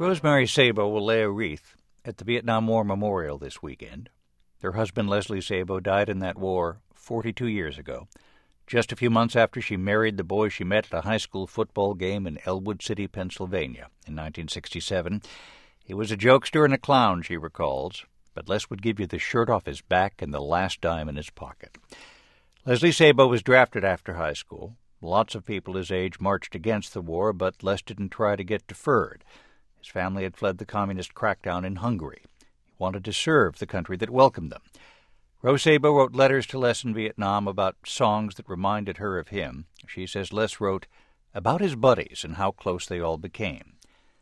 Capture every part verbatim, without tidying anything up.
Rosemary Sabo will lay a wreath at the Vietnam War Memorial this weekend. Her husband, Leslie Sabo, died in that war forty-two years ago, just a few months after she married the boy she met at a high school football game in Elwood City, Pennsylvania, in nineteen sixty-seven. He was a jokester and a clown, she recalls, but Les would give you the shirt off his back and the last dime in his pocket. Leslie Sabo was drafted after high school. Lots of people his age marched against the war, but Les didn't try to get deferred. His family had fled the communist crackdown in Hungary. He wanted to serve the country that welcomed them. Rose Sabo wrote letters to Les in Vietnam about songs that reminded her of him. She says Les wrote about his buddies and how close they all became.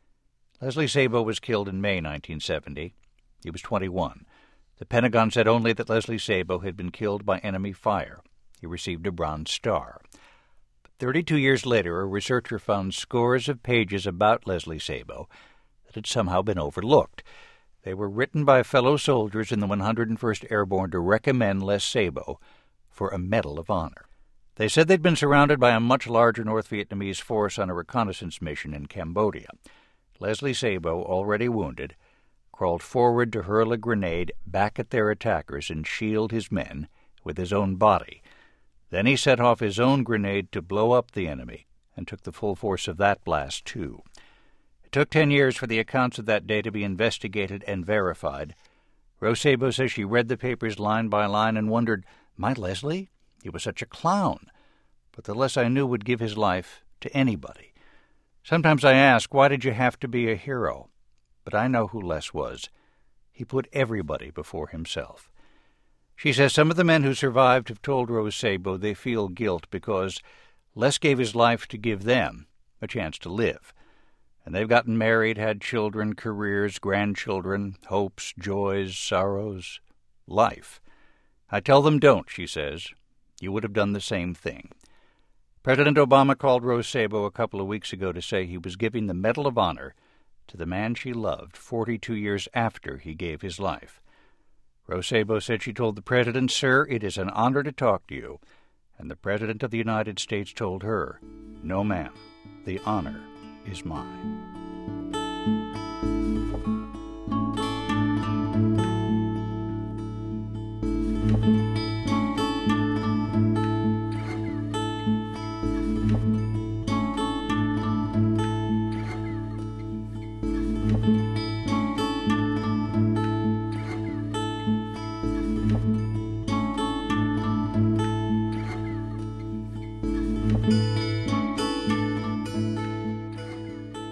Leslie Sabo was killed in May nineteen seventy. He was twenty-one. The Pentagon said only that Leslie Sabo had been killed by enemy fire. He received a Bronze Star. But thirty-two years later, a researcher found scores of pages about Leslie Sabo that had somehow been overlooked. They were written by fellow soldiers in the one hundred first Airborne to recommend Les Sabo for a Medal of Honor. They said they'd been surrounded by a much larger North Vietnamese force on a reconnaissance mission in Cambodia. Leslie Sabo, already wounded, crawled forward to hurl a grenade back at their attackers and shield his men with his own body. Then he set off his own grenade to blow up the enemy and took the full force of that blast, too. It took ten years for the accounts of that day to be investigated and verified. Rose Sabo says she read the papers line by line and wondered, my Leslie? He was such a clown. But the Les I knew would give his life to anybody. Sometimes I ask, why did you have to be a hero? But I know who Les was. He put everybody before himself. She says some of the men who survived have told Rose Sabo they feel guilt because Les gave his life to give them a chance to live. And they've gotten married, had children, careers, grandchildren, hopes, joys, sorrows, life. I tell them don't, she says. You would have done the same thing. President Obama called Rose Sabo a couple of weeks ago to say he was giving the Medal of Honor to the man she loved forty-two years after he gave his life. Rose Sabo said she told the president, Sir, it is an honor to talk to you. And the President of the United States told her, No, ma'am, the honor is mine.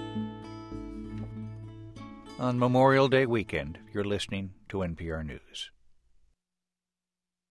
On Memorial Day weekend, you're listening to N P R News.